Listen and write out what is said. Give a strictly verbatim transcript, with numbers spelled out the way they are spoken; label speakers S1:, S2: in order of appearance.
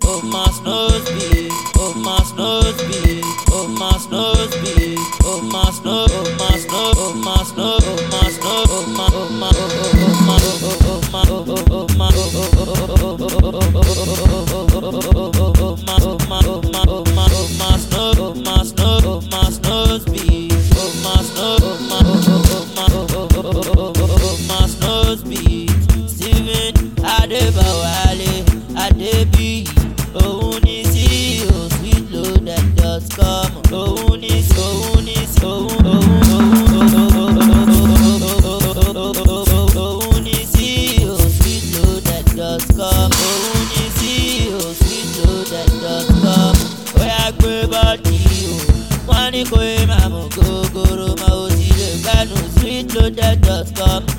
S1: oh my snow speed, oh my snow speed, oh my snow speed, oh my snow, oh my snow, oh my snow, oh my snow, oh my, oh my, oh my, oh my, oh my, oh my, oh my, oh my, oh my, oh my snow, oh my snow, oh my snow speed, oh my snow, oh my, oh my, oh my snow speed. Steven Adebowale Adebi, òun ni C E O sweetloaded dot com, òun ni òun ni òun òun ni C E O sweetloaded dot com, òun ni C E O sweetloaded dot com. Oya gbé bọ́dì o, wọ́n ní kò í máa mú gògòrò máa ó sì lè gbádùn sweetloaded dot com.